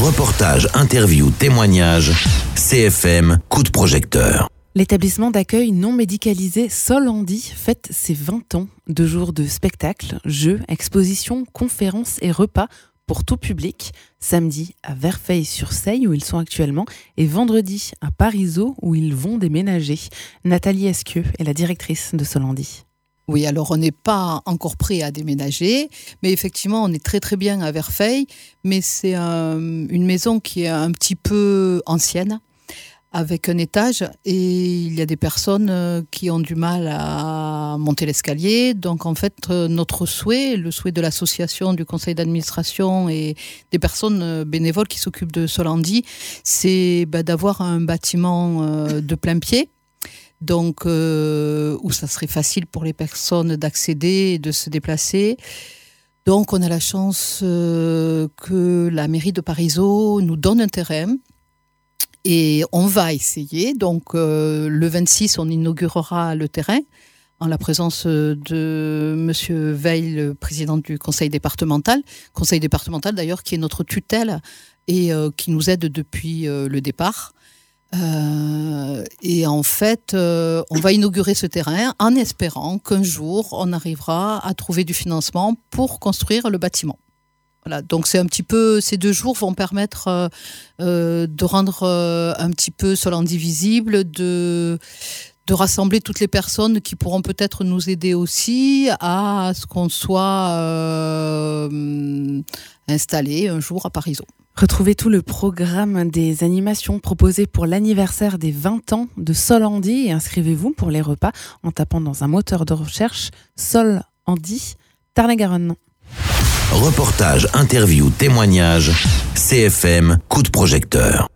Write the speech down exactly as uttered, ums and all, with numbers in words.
Reportage, interview, témoignage, C F M, coup de projecteur. L'établissement d'accueil non médicalisé Solandi fête ses vingt ans. Deux jours de spectacles, jeux, expositions, conférences et repas pour tout public. Samedi à Verfeil-sur-Seille où ils sont actuellement et vendredi à Parisot où ils vont déménager. Nathalie Esquieu est la directrice de Solandi. Oui, alors on n'est pas encore prêt à déménager, mais effectivement on est très très bien à Verfeil, mais c'est un, une maison qui est un petit peu ancienne, avec un étage, et il y a des personnes qui ont du mal à monter l'escalier. Donc en fait, notre souhait, le souhait de l'association, du conseil d'administration et des personnes bénévoles qui s'occupent de Solandi, c'est bah, d'avoir un bâtiment de plein pied. Donc, euh, où ça serait facile pour les personnes d'accéder et de se déplacer. Donc, on a la chance euh, que la mairie de Parisot nous donne un terrain et on va essayer. Donc, euh, le vingt-six, on inaugurera le terrain en la présence de Monsieur Veil, le président du conseil départemental. Conseil départemental, d'ailleurs, qui est notre tutelle et euh, qui nous aide depuis euh, le départ. Euh, et en fait, euh, on va inaugurer ce terrain en espérant qu'un jour, on arrivera à trouver du financement pour construire le bâtiment. Voilà, donc c'est un petit peu, ces deux jours vont permettre euh, euh, de rendre euh, un petit peu Solandi visible, de, de rassembler toutes les personnes qui pourront peut-être nous aider aussi à ce qu'on soit euh, installé un jour à Parisot. Retrouvez tout le programme des animations proposées pour l'anniversaire des vingt ans de Solandi et inscrivez-vous pour les repas en tapant dans un moteur de recherche Solandi Tarn-et-Garonne. Reportage, interview, témoignage, C F M, coup de projecteur.